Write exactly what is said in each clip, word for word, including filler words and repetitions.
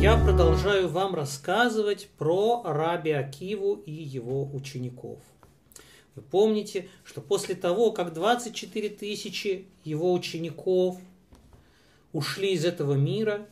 Я продолжаю вам рассказывать про Раби Акиву и его учеников. Вы помните, что после того, как двадцать четыре тысячи его учеников ушли из этого мира,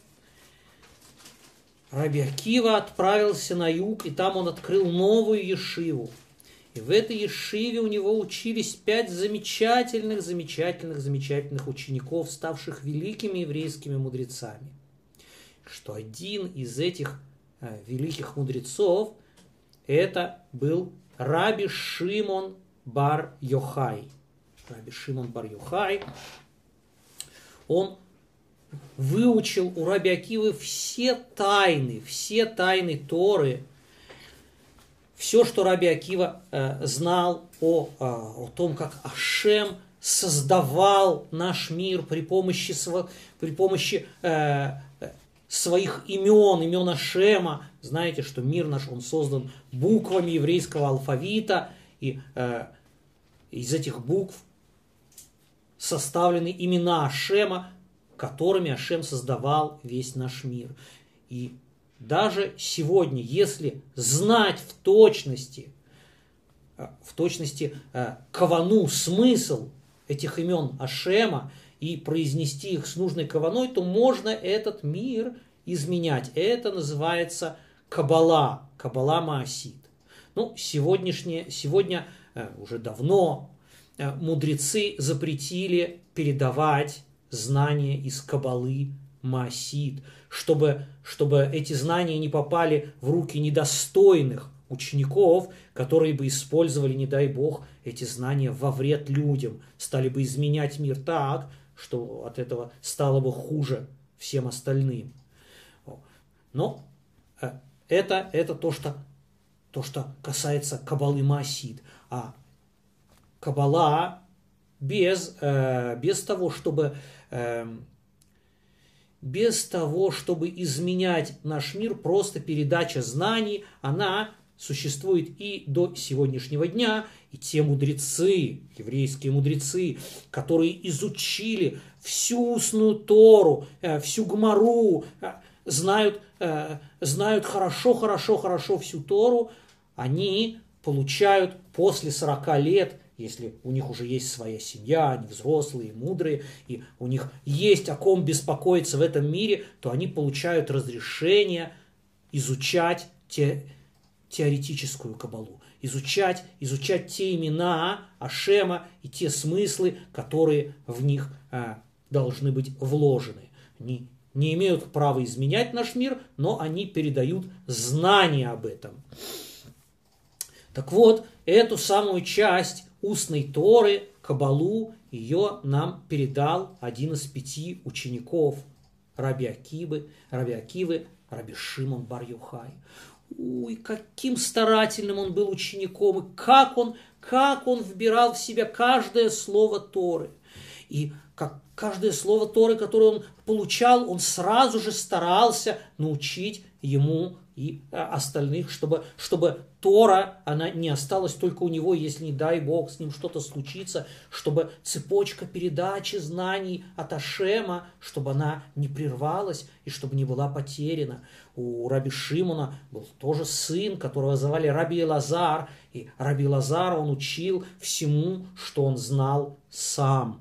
Раби Акива отправился на юг, и там он открыл новую ешиву. И в этой ешиве у него учились пять замечательных, замечательных, замечательных учеников, ставших великими еврейскими мудрецами. Что один из этих э, великих мудрецов, это был Раби Шимон бар Йохай. Раби Шимон бар Йохай, он выучил у Раби Акивы все тайны, все тайны Торы, все, что Раби Акива э, знал о, э, о том, как Ашем создавал наш мир при помощи, при помощи э, своих имен, имен Ашема. Знаете, что мир наш, он создан буквами еврейского алфавита, и э, из этих букв составлены имена Ашема, которыми Ашем создавал весь наш мир. И даже сегодня, если знать в точности, в точности э, кавану, смысл этих имен Ашема, и произнести их с нужной каваной, то можно этот мир изменять. Это называется каббала, каббала маасит. Ну, сегодняшнее, сегодня, э, уже давно, э, мудрецы запретили передавать знания из каббалы маасит, чтобы, чтобы эти знания не попали в руки недостойных учеников, которые бы использовали, не дай бог, эти знания во вред людям, стали бы изменять мир так, что от этого стало бы хуже всем остальным. Но это, это то, что, то, что касается каббалы маасит. А каббала без, без того, чтобы... без того, чтобы изменять наш мир, просто передача знаний, она существует и до сегодняшнего дня. И те мудрецы, еврейские мудрецы, которые изучили всю устную Тору, всю Гмару, знают, знают хорошо, хорошо, хорошо всю Тору, они получают после сорока лет, если у них уже есть своя семья, они взрослые, мудрые, и у них есть о ком беспокоиться в этом мире, то они получают разрешение изучать те, теоретическую каббалу, изучать, изучать те имена Ашема и те смыслы, которые в них а, должны быть вложены. Они не имеют права изменять наш мир, но они передают знания об этом. Так вот, эту самую часть устной Торы, каббалу, ее нам передал один из пяти учеников Раби Акивы, Раби Акивы, Раби Шимон бар Йохай. Ой, каким старательным он был учеником, и как он, как он вбирал в себя каждое слово Торы. И как каждое слово Торы, которое он получал, он сразу же старался научить ему и остальных, чтобы, чтобы Тора, она не осталась только у него, если, не дай Бог, с ним что-то случится, чтобы цепочка передачи знаний от Ашема, чтобы она не прервалась и чтобы не была потеряна. У Раби Шимона был тоже сын, которого звали Раби Элазар, и Раби Элазар он учил всему, что он знал сам.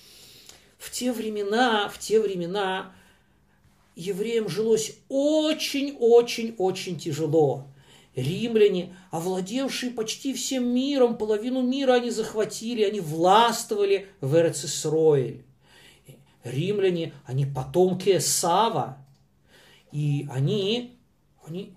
В те времена, в те времена евреям жилось очень-очень-очень тяжело. Римляне, овладевшие почти всем миром, половину мира они захватили, они властвовали в Эрец-Исроэль. Римляне, они потомки Эсава, и они, они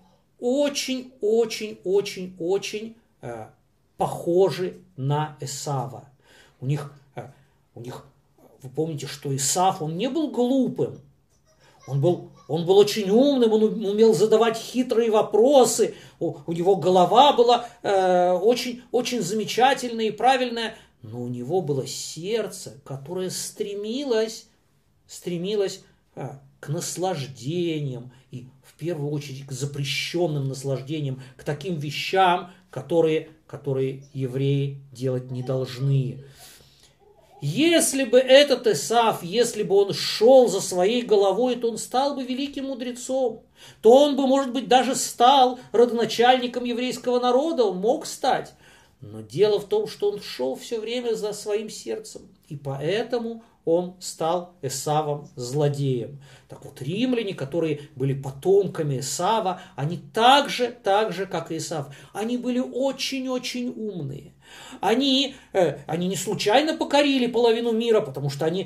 очень-очень-очень-очень э, похожи на Эсава. У них, э, у них, вы помните, что Исав, он не был глупым. Он был, он был очень умным, он умел задавать хитрые вопросы, у, у него голова была э, очень, очень замечательная и правильная, но у него было сердце, которое стремилось, стремилось э, к наслаждениям, и в первую очередь к запрещенным наслаждениям, к таким вещам, которые, которые евреи делать не должны. Если бы этот Эсав, если бы он шел за своей головой, то он стал бы великим мудрецом. То он бы, может быть, даже стал родоначальником еврейского народа, он мог стать. Но дело в том, что он шел все время за своим сердцем. И поэтому он стал Эсавом, злодеем. Так вот, римляне, которые были потомками Эсава, они так же, так же, как и Эсав, они были очень-очень умные. Они, э, они не случайно покорили половину мира, потому что они,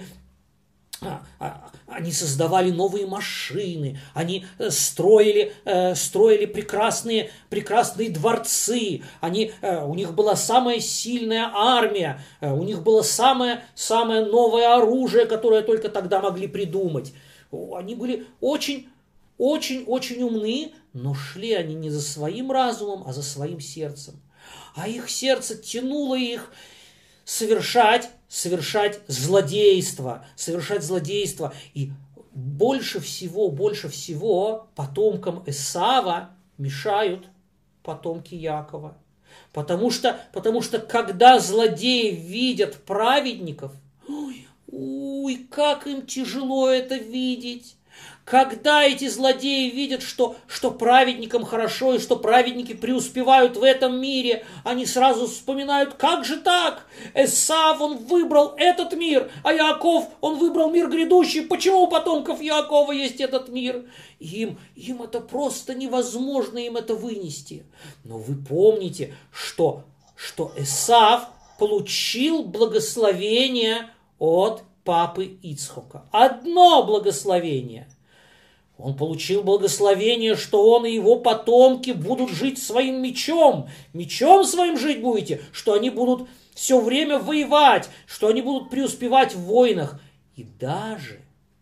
а, а, они создавали новые машины, они строили, э, строили прекрасные, прекрасные дворцы, они, э, у них была самая сильная армия, э, у них было самое, самое новое оружие, которое только тогда могли придумать. Они были очень, очень, очень умны, но шли они не за своим разумом, а за своим сердцем. А их сердце тянуло их совершать, совершать злодейство, совершать злодейство. И больше всего, больше всего потомкам Эсава мешают потомки Якова. Потому что, потому что когда злодеи видят праведников, ой, ой, как им тяжело это видеть. Когда эти злодеи видят, что, что праведникам хорошо и что праведники преуспевают в этом мире, они сразу вспоминают, как же так? Эсав, он выбрал этот мир, а Яаков, он выбрал мир грядущий. Почему у потомков Яакова есть этот мир? Им, им это просто невозможно, им это вынести. Но вы помните, что, что Эсав получил благословение от папы Ицхока. Одно благословение. Он получил благословение, что он и его потомки будут жить своим мечом. Мечом своим жить будете, что они будут все время воевать, что они будут преуспевать в войнах. И даже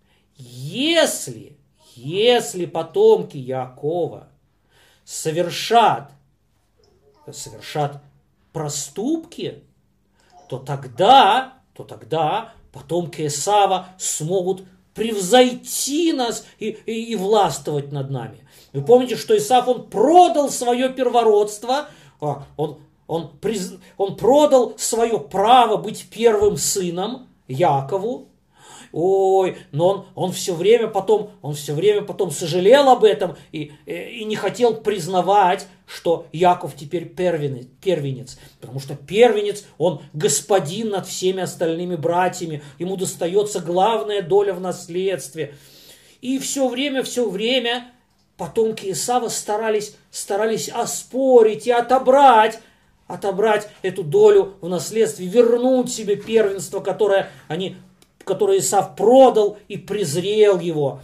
если, если потомки Яакова совершат, совершат проступки, то тогда, то тогда потомки Эсава смогут превзойти нас и, и, и властвовать над нами. Вы помните, что Исав, он продал свое первородство, он, он, приз, он продал свое право быть первым сыном Якову. Ой, но он, он все время потом, он все время потом сожалел об этом и, и, и не хотел признавать, что Яков теперь первенец, первенец. Потому что первенец, он господин над всеми остальными братьями. Ему достается главная доля в наследстве. И все время, все время потомки Исава старались, старались оспорить и отобрать, отобрать эту долю в наследстве, вернуть себе первенство, которое они который Исав продал и презрел его.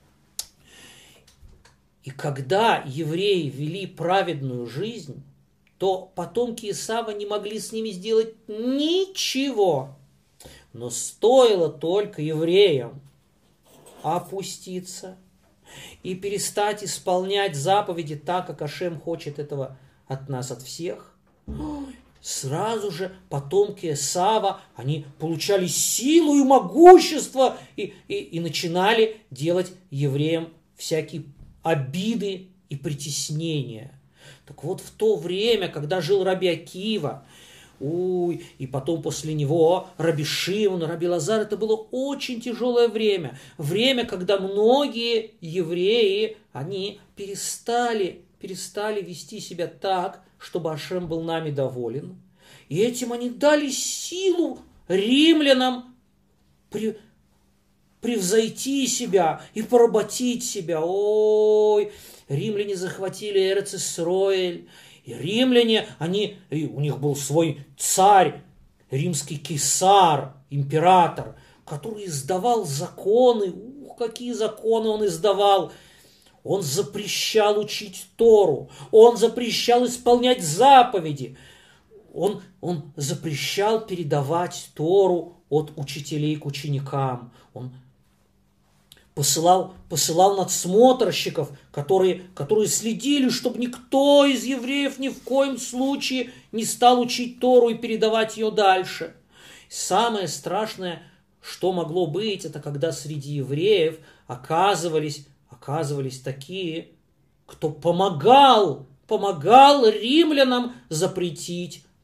И когда евреи вели праведную жизнь, то потомки Исава не могли с ними сделать ничего. Но стоило только евреям опуститься и перестать исполнять заповеди так, как Ашем хочет этого от нас, от всех, сразу же потомки Эсава, они получали силу и могущество и, и, и начинали делать евреям всякие обиды и притеснения. Так вот, в то время, когда жил раби Акива, уй, и потом после него раби Шимон, раби Лазар, это было очень тяжелое время. Время, когда многие евреи, они перестали, перестали вести себя так, чтобы Ашем был нами доволен. И этим они дали силу римлянам при, превзойти себя и поработить себя. Ой, римляне захватили Эрец-Исроэль. И римляне, они, и у них был свой царь, римский кесар, император, который издавал законы. Ух, какие законы он издавал! Он запрещал учить Тору, он запрещал исполнять заповеди, он, он запрещал передавать Тору от учителей к ученикам, он посылал, посылал надсмотрщиков, которые, которые следили, чтобы никто из евреев ни в коем случае не стал учить Тору и передавать ее дальше. Самое страшное, что могло быть, это когда среди евреев оказывались Оказывались такие, кто помогал, помогал римлянам запретить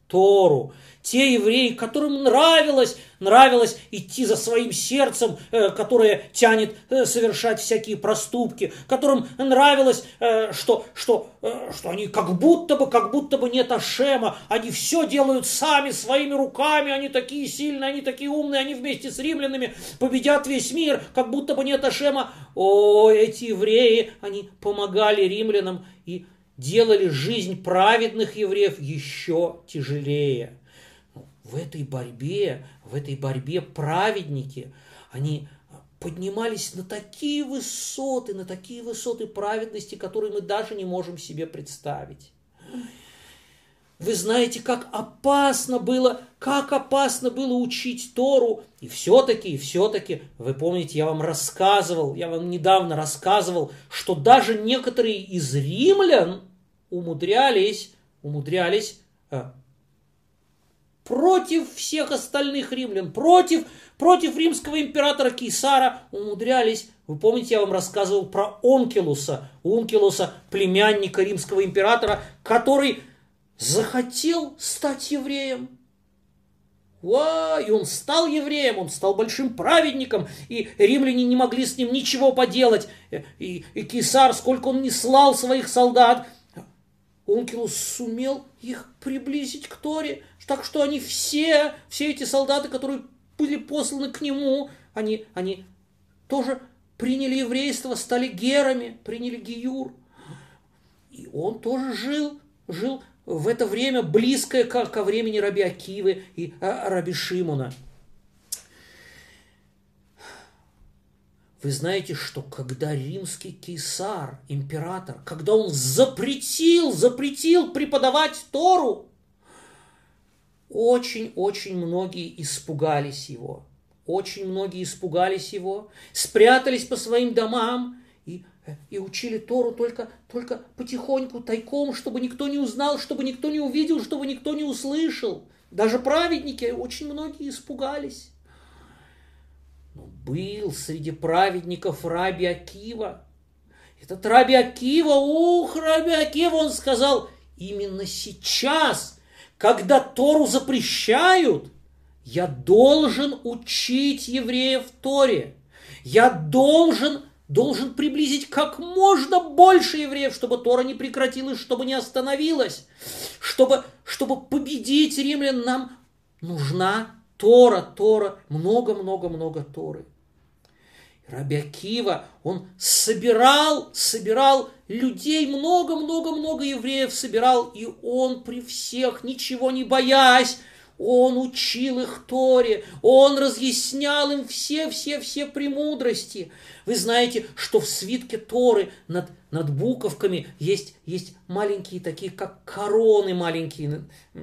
Тору. Те евреи, которым нравилось, нравилось идти за своим сердцем, э, которое тянет э, совершать всякие проступки, которым нравилось, э, что, что, э, что они как будто бы, как будто бы нет Ашема, они все делают сами, своими руками, они такие сильные, они такие умные, они вместе с римлянами победят весь мир, как будто бы нет Ашема. О, эти евреи, они помогали римлянам и делали жизнь праведных евреев еще тяжелее. В этой борьбе, в этой борьбе праведники, они поднимались на такие высоты, на такие высоты праведности, которые мы даже не можем себе представить. Вы знаете, как опасно было, как опасно было учить Тору. И все-таки, и все-таки, вы помните, я вам рассказывал, я вам недавно рассказывал, что даже некоторые из римлян умудрялись, умудрялись против всех остальных римлян, против, против римского императора Кейсара умудрялись. Вы помните, я вам рассказывал про Онкилуса, Онкилуса, племянника римского императора, который захотел стать евреем. Ва, и он стал евреем, он стал большим праведником, и римляне не могли с ним ничего поделать. И, и Кейсар, сколько он не слал своих солдат, Онкилус сумел их приблизить к Торе, так что они все, все эти солдаты, которые были посланы к нему, они, они тоже приняли еврейство, стали герами, приняли гиюр. И он тоже жил, жил в это время близкое ко, ко времени раби Акивы и а, раби Шимона. Вы знаете, что когда римский кейсар, император, когда он запретил, запретил преподавать Тору, очень-очень многие испугались его. Очень многие испугались его, спрятались по своим домам и, и учили Тору только, только потихоньку, тайком, чтобы никто не узнал, чтобы никто не увидел, чтобы никто не услышал. Даже праведники, очень многие испугались. Но был среди праведников раби Акива. Этот раби Акива, ух, раби Акива, он сказал, именно сейчас, когда Тору запрещают, я должен учить евреев Торе. Я должен, должен приблизить как можно больше евреев, чтобы Тора не прекратилась, чтобы не остановилась. Чтобы, чтобы победить римлян, нам нужна Тора, Тора, много-много-много Торы. Раби Акива, он собирал, собирал людей, много-много-много евреев собирал, и он при всех, ничего не боясь, он учил их Торе, он разъяснял им все-все-все премудрости. Вы знаете, что в свитке Торы над, над буковками есть, есть маленькие такие, как короны маленькие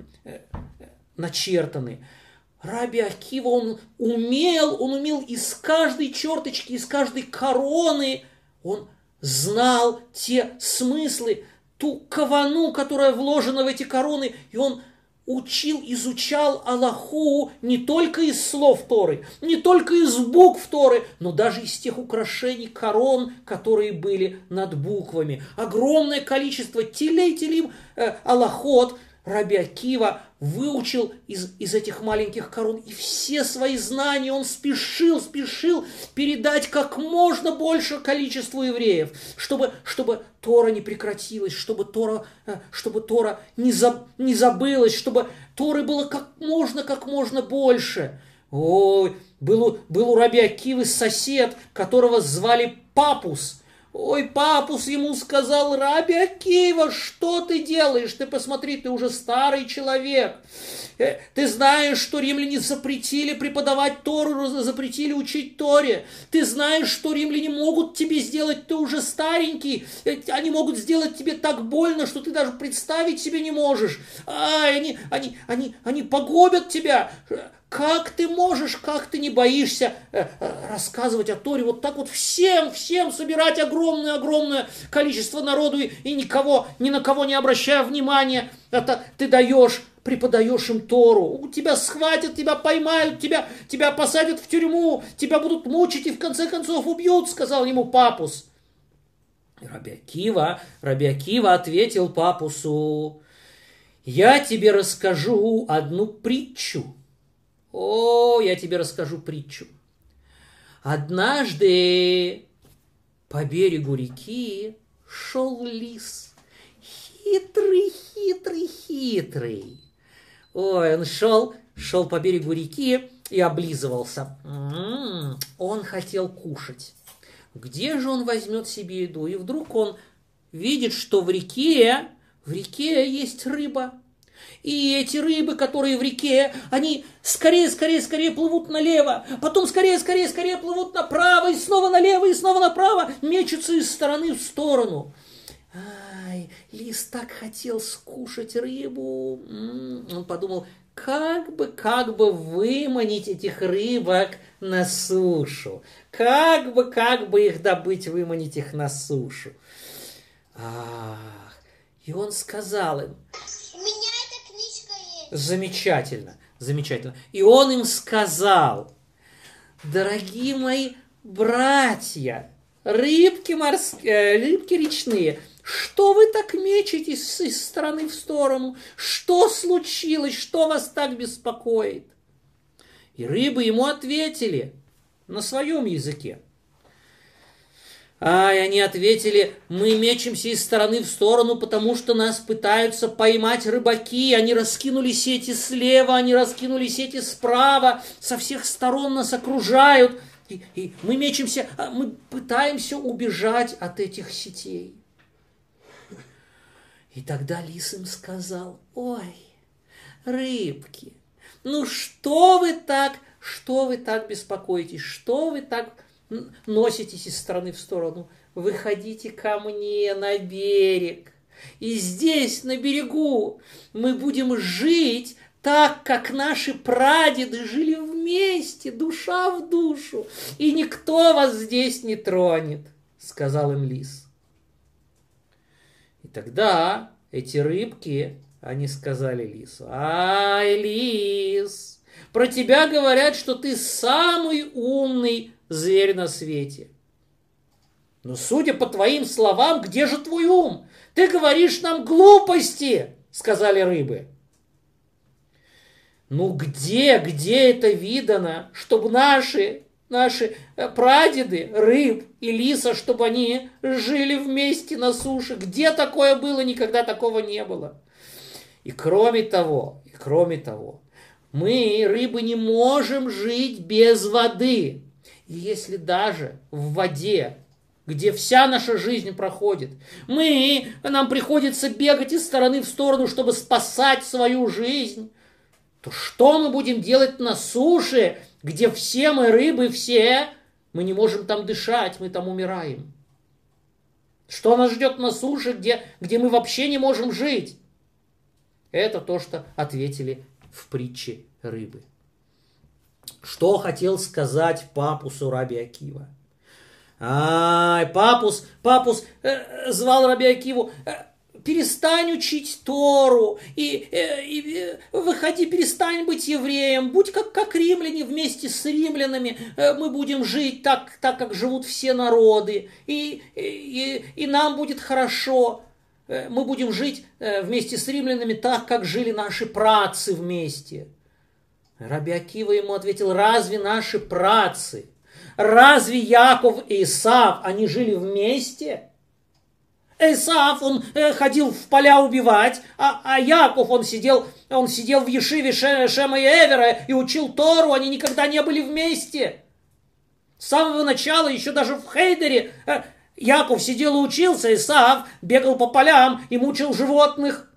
начертаны. Раби Акива, он умел, он умел из каждой черточки, из каждой короны, он знал те смыслы, ту кавану, которая вложена в эти короны, и он учил, изучал Аллаху не только из слов Торы, не только из букв Торы, но даже из тех украшений корон, которые были над буквами. Огромное количество телей-телим э, Аллахот раби Акива выучил из, из этих маленьких корон, и все свои знания он спешил, спешил передать как можно больше количеству евреев, чтобы, чтобы Тора не прекратилась, чтобы Тора, чтобы Тора не, за, не забылась, чтобы Торы было как можно, как можно больше. Ой, был, у, был у раби Акивы сосед, которого звали Папус. Ой, Папус ему сказал: раби Акива, что ты делаешь? Ты посмотри, ты уже старый человек. Ты знаешь, что римляне запретили преподавать Тору, запретили учить Торе. Ты знаешь, что римляне могут тебе сделать, ты уже старенький. Они могут сделать тебе так больно, что ты даже представить себе не можешь. Ай, они, они, они, они погубят тебя. Как ты можешь, как ты не боишься э, э, рассказывать о Торе, вот так вот всем, всем собирать огромное-огромное количество народу и, и никого, ни на кого не обращая внимания, это ты даешь, преподаешь им Тору, тебя схватят, тебя поймают, тебя, тебя посадят в тюрьму, тебя будут мучить и в конце концов убьют, сказал ему Папус. Раби Акива, раби Акива ответил Папусу: Я тебе расскажу одну притчу. О, я тебе расскажу притчу. Однажды по берегу реки шел лис. Хитрый, хитрый, хитрый. Ой, он шел, шел по берегу реки и облизывался. М-м-м, он хотел кушать. Где же он возьмет себе еду? И вдруг он видит, что в реке, в реке есть рыба. И эти рыбы, которые в реке, они скорее, скорее, скорее плывут налево, потом скорее, скорее, скорее плывут направо, и снова налево, и снова направо, мечутся из стороны в сторону. Ай, лис так хотел скушать рыбу. Он подумал, как бы, как бы выманить этих рыбок на сушу. Как бы, как бы их добыть, выманить их на сушу. Ах, и он сказал им. У меня эта книжка есть. Замечательно, замечательно. И он им сказал, дорогие мои братья, рыбки морские, рыбки речные, что вы так мечетесь из стороны в сторону? Что случилось? Что вас так беспокоит? И рыбы ему ответили на своем языке. Ай, они ответили, мы мечемся из стороны в сторону, потому что нас пытаются поймать рыбаки. Они раскинули сети слева, они раскинули сети справа, со всех сторон нас окружают. И, и мы мечемся, мы пытаемся убежать от этих сетей. И тогда лис им сказал, ой, рыбки, ну что вы так, что вы так беспокоитесь, что вы так носитесь из стороны в сторону? Выходите ко мне на берег, и здесь, на берегу, мы будем жить так, как наши прадеды жили вместе, душа в душу, и никто вас здесь не тронет, сказал им лис. И тогда эти рыбки, они сказали лису, ай, лис, про тебя говорят, что ты самый умный зверь на свете. Но судя по твоим словам, где же твой ум? Ты говоришь нам глупости, сказали рыбы. Ну где, где это видано, чтобы наши, наши прадеды, рыб и лиса, чтобы они жили вместе на суше? Где такое было? Никогда такого не было. И кроме того, и кроме того, мы, рыбы, не можем жить без воды. И если даже в воде, где вся наша жизнь проходит, мы, нам приходится бегать из стороны в сторону, чтобы спасать свою жизнь, то что мы будем делать на суше, где все мы рыбы, все, мы не можем там дышать, мы там умираем? Что нас ждет на суше, где, где мы вообще не можем жить? Это то, что ответили в притче рыбы. Что хотел сказать папусу Раби Акива? Ай, папус, папус э, звал Раби Акиву, э, перестань учить Тору, и, э, и э, выходи, перестань быть евреем, будь как, как римляне, вместе с римлянами э, мы будем жить так, так, как живут все народы, и, и, и нам будет хорошо. Мы будем жить вместе с римлянами так, как жили наши праотцы вместе. Раби Акива ему ответил, разве наши праотцы, разве Яков и Исав, они жили вместе? Исав, он ходил в поля убивать, а, а Яков, он сидел, он сидел в ешиве Шема и Эвера и учил Тору, они никогда не были вместе. С самого начала, еще даже в Хейдере, Яков сидел и учился, Исав бегал по полям и мучил животных.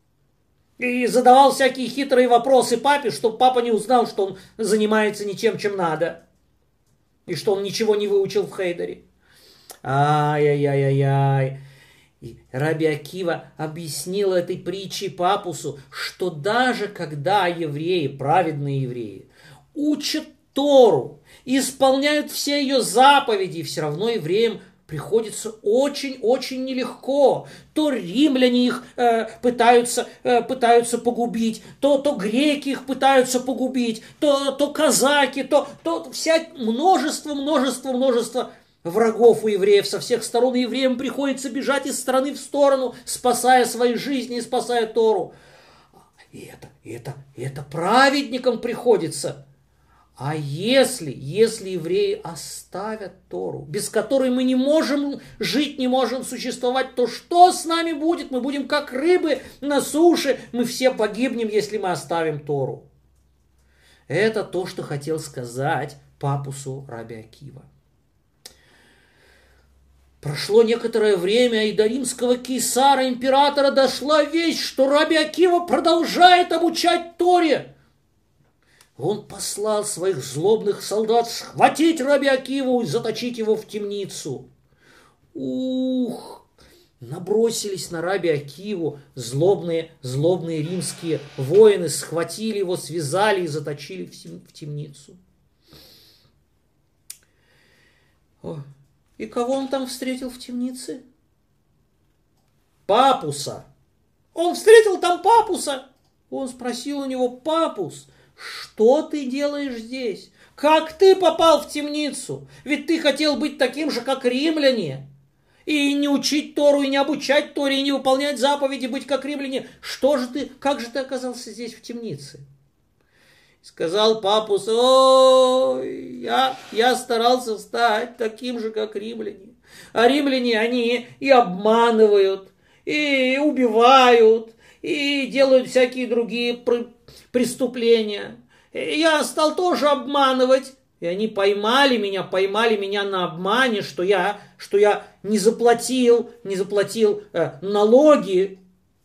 И задавал всякие хитрые вопросы папе, чтобы папа не узнал, что он занимается не тем, чем надо. И что он ничего не выучил в Хейдере. Ай-яй-яй-яй-яй. И Раби Акива объяснил этой притчей папусу, что даже когда евреи, праведные евреи, учат Тору, исполняют все ее заповеди, все равно евреям приходится очень-очень нелегко. То римляне их э, пытаются, э, пытаются погубить, то, то греки их пытаются погубить, то, то казаки, то, то вся множество, множество, множество врагов у евреев со всех сторон. И евреям приходится бежать из стороны в сторону, спасая свои жизни и спасая Тору. и это, и это, и это праведникам приходится. А если, если евреи оставят Тору, без которой мы не можем жить, не можем существовать, то что с нами будет? Мы будем как рыбы на суше, мы все погибнем, если мы оставим Тору. Это то, что хотел сказать папусу Раби Акива. Прошло некоторое время, и до римского кейсара, императора, дошла весть, что Раби Акива продолжает обучать Торе. Он послал своих злобных солдат схватить Раби Акиву и заточить его в темницу. Ух! Набросились на Раби Акиву злобные, злобные римские воины, схватили его, связали и заточили в темницу. О, и кого он там встретил в темнице? Папуса. Он встретил там Папуса. Он спросил у него: Папус, что ты делаешь здесь? Как ты попал в темницу? Ведь ты хотел быть таким же, как римляне. И не учить Тору, и не обучать Торе, и не выполнять заповеди, быть как римляне. Что же ты, как же ты оказался здесь в темнице? Сказал Папус: ой, я, я старался стать таким же, как римляне. А римляне, они и обманывают, и убивают, и делают всякие другие преступления. И я стал тоже обманывать. И они поймали меня, поймали меня на обмане, что я, что я не заплатил, не заплатил э, налоги,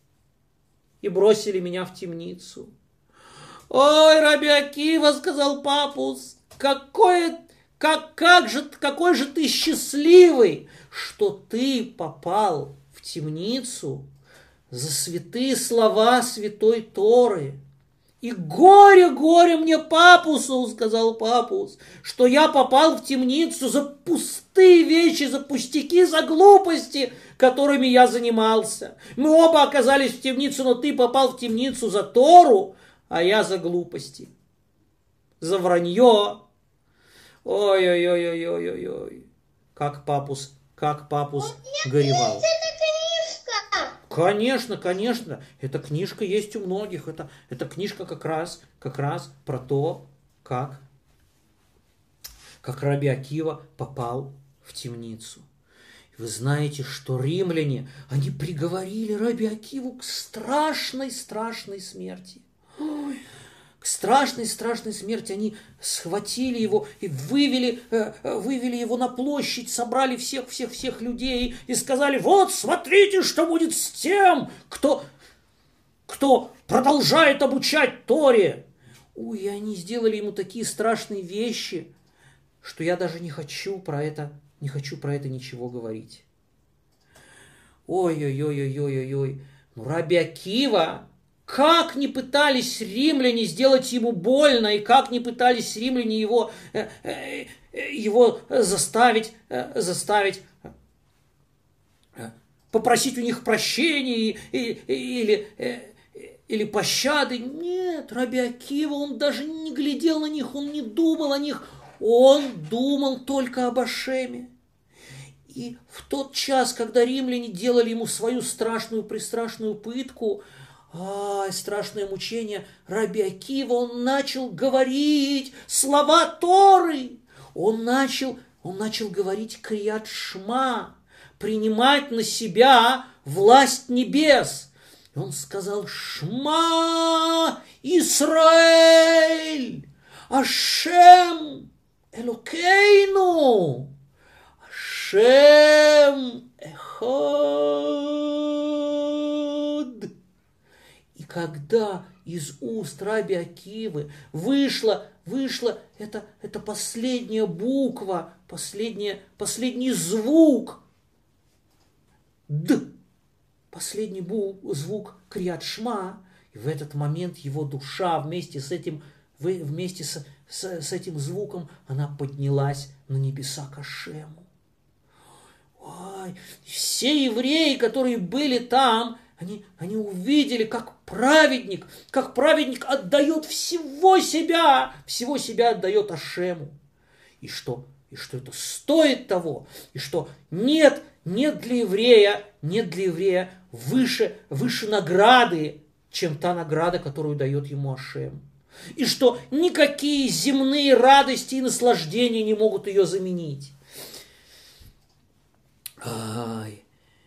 и бросили меня в темницу. Ой, Раби Акива, сказал Папус, какой, как, как же, какой же ты счастливый, что ты попал в темницу за святые слова святой Торы. И горе, горе мне, Папусу, сказал Папус, что я попал в темницу за пустые вещи, за пустяки, за глупости, которыми я занимался. Мы оба оказались в темнице, но ты попал в темницу за Тору, а я за глупости, за вранье. Ой-ой-ой-ой-ой-ой. Как Папус, как Папус горевал. Конечно, конечно, эта книжка есть у многих. Это, эта книжка как раз, как раз про то, как, как Раби Акива попал в темницу. Вы знаете, что римляне, они приговорили Раби Акиву к страшной, страшной смерти. Ой, к страшной, страшной смерти. Они схватили его и вывели, вывели его на площадь, собрали всех, всех, всех людей и сказали: вот, смотрите, что будет с тем, кто, кто продолжает обучать Торе. Ой, и они сделали ему такие страшные вещи, что я даже не хочу про это, не хочу про это ничего говорить. Ой-ой-ой-ой-ой-ой. Ну, Раби Акива, как не пытались римляне сделать ему больно, и как не пытались римляне его, э, э, его заставить, э, заставить э, попросить у них прощения и, и, или, э, или пощады. Нет, Раби Акива, он даже не глядел на них, он не думал о них, он думал только об Ашеме. И в тот час, когда римляне делали ему свою страшную, пристрашную пытку, ай, страшное мучение, Раби Акива, он начал говорить слова Торы. Он начал, он начал говорить Крият Шма, принимать на себя власть небес. И он сказал: Шма Исраэль, Ашем Элокейну, Ашем Эход. И когда из уст Раби Акивы вышла, вышла эта, эта последняя буква, последняя, последний звук, Д, последний бу, звук Крият Шма, и в этот момент его душа вместе с этим, вместе с, с, с этим звуком, она поднялась на небеса к Ашему. Ой, все евреи, которые были там, Они, они увидели, как праведник, как праведник отдает всего себя, всего себя отдает Ашему. И что, и что это стоит того, и что нет, нет для еврея, нет для еврея выше, выше награды, чем та награда, которую дает ему Ашем. И что никакие земные радости и наслаждения не могут ее заменить. Ай.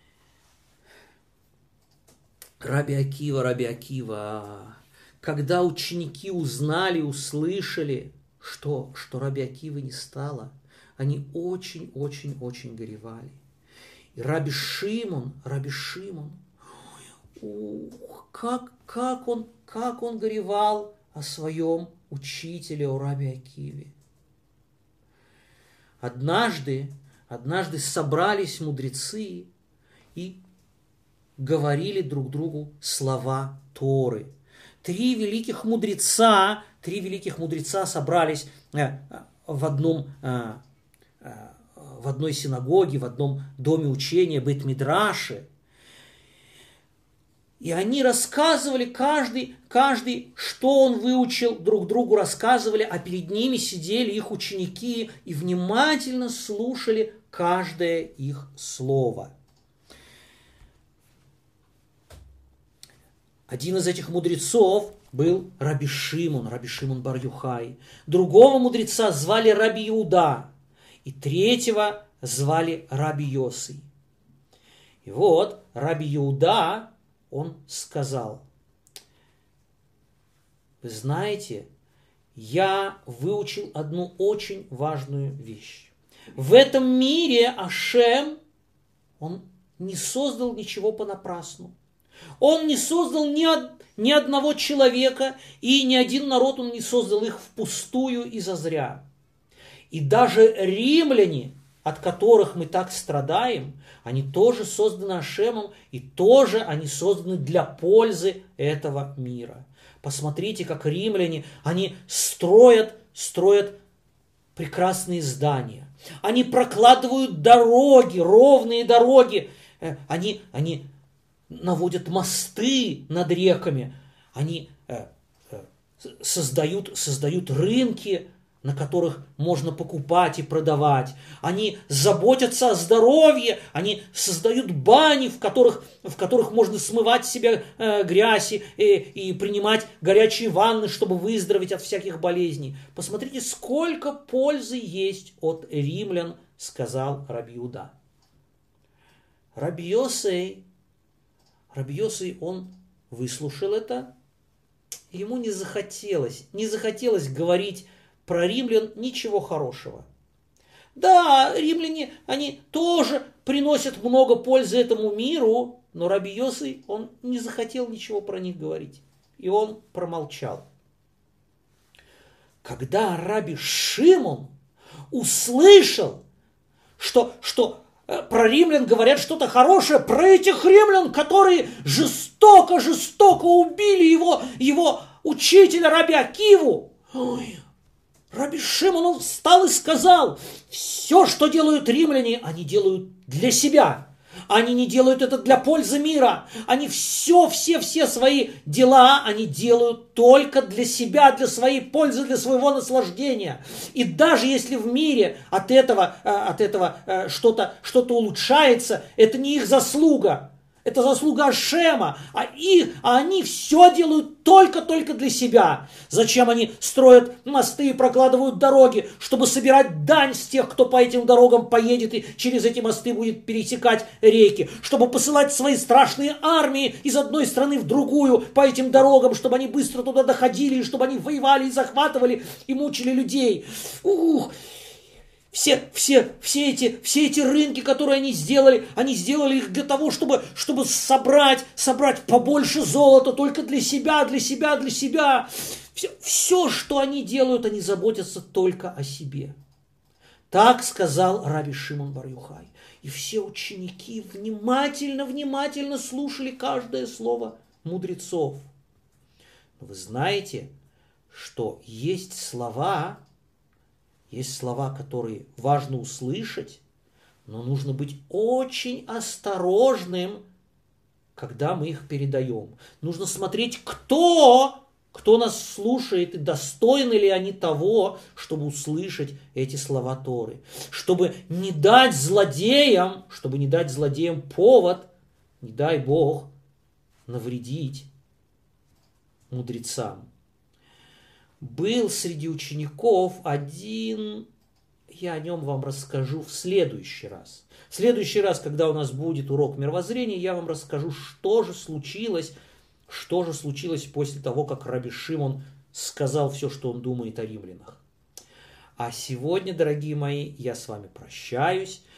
Раби Акива, Раби Акива, когда ученики узнали, услышали, что, что Раби Акивы не стало, они очень-очень-очень горевали. И Раби Шимон, Раби Шимон, ух, как, как, он, как он горевал о своем учителе, о Раби Акиве. Однажды, однажды собрались мудрецы и говорили друг другу слова Торы. Три великих мудреца, три великих мудреца собрались в одном, в одной синагоге, в одном доме учения, Бейт-Мидраше. И они рассказывали, каждый, каждый, что он выучил, друг другу рассказывали, а перед ними сидели их ученики и внимательно слушали каждое их слово. Один из этих мудрецов был Раби Шимон, Раби Шимон бар Юхай. Другого мудреца звали Раби Иуда. И третьего звали Раби Йосей. И вот Раби Иуда, он сказал: вы знаете, я выучил одну очень важную вещь. В этом мире Ашем, он не создал ничего понапрасну. Он не создал ни, од, ни одного человека, и ни один народ он не создал их впустую и зазря. И даже римляне, от которых мы так страдаем, они тоже созданы Ашемом, и тоже они созданы для пользы этого мира. Посмотрите, как римляне, они строят, строят прекрасные здания. Они прокладывают дороги, ровные дороги. Они, они наводят мосты над реками. Они создают, создают рынки, на которых можно покупать и продавать. Они заботятся о здоровье, они создают бани, в которых, в которых можно смывать с себя э, грязь и, и принимать горячие ванны, чтобы выздороветь от всяких болезней. Посмотрите, сколько пользы есть от римлян, сказал Раби Иуда. Раби Йосей, Раби Йосей, он выслушал это, ему не захотелось, не захотелось говорить про римлян ничего хорошего. Да, римляне, они тоже приносят много пользы этому миру, но Раби Йосей, он не захотел ничего про них говорить. И он промолчал. Когда Раби Шимон услышал, что, что про римлян говорят что-то хорошее, про этих римлян, которые жестоко-жестоко убили его, его учителя Раби Акиву, ой, Раби Шимон, он встал и сказал: все, что делают римляне, они делают для себя. Они не делают это для пользы мира. Они все, все, все свои дела, они делают только для себя, для своей пользы, для своего наслаждения. И даже если в мире от этого, от этого что-то, что-то улучшается, это не их заслуга. Это заслуга Ашема, а, их, а они все делают только-только для себя. Зачем они строят мосты и прокладывают дороги? Чтобы собирать дань с тех, кто по этим дорогам поедет и через эти мосты будет пересекать реки. Чтобы посылать свои страшные армии из одной страны в другую по этим дорогам, чтобы они быстро туда доходили, и чтобы они воевали и захватывали и мучили людей. Ух! Все, все, все, эти, все эти рынки, которые они сделали, они сделали их для того, чтобы, чтобы собрать, собрать побольше золота только для себя, для себя, для себя. Все, все, что они делают, они заботятся только о себе. Так сказал Раби Шимон бар Юхай. И все ученики внимательно, внимательно слушали каждое слово мудрецов. Но вы знаете, что есть слова... Есть слова, которые важно услышать, но нужно быть очень осторожным, когда мы их передаем. Нужно смотреть, кто, кто нас слушает, и достойны ли они того, чтобы услышать эти слова Торы. Чтобы не дать злодеям, чтобы не дать злодеям повод, не дай Бог, навредить мудрецам. Был среди учеников один, я о нем вам расскажу в следующий раз. В следующий раз, когда у нас будет урок мировоззрения, я вам расскажу, что же случилось, что же случилось после того, как Раби Шимон сказал все, что он думает о римлянах. А сегодня, дорогие мои, я с вами прощаюсь.